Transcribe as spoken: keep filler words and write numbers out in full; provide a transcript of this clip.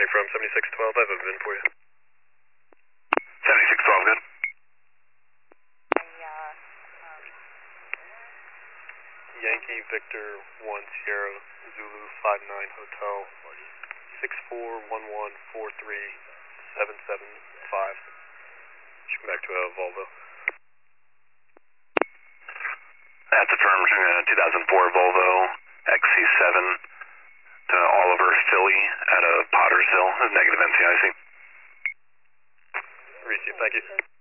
Responding from seventy-six twelve, I have a V I N for you. seventy-six twelve, good. Yankee Victor one Sierra Zulu five nine Hotel six four one one four three seven seven five. Should come back to a Volvo. That's affirmed, uh, two thousand four Volvo X C seven to Oliver Philly at a Potter's Hill, negative N C I C. Received, thank you.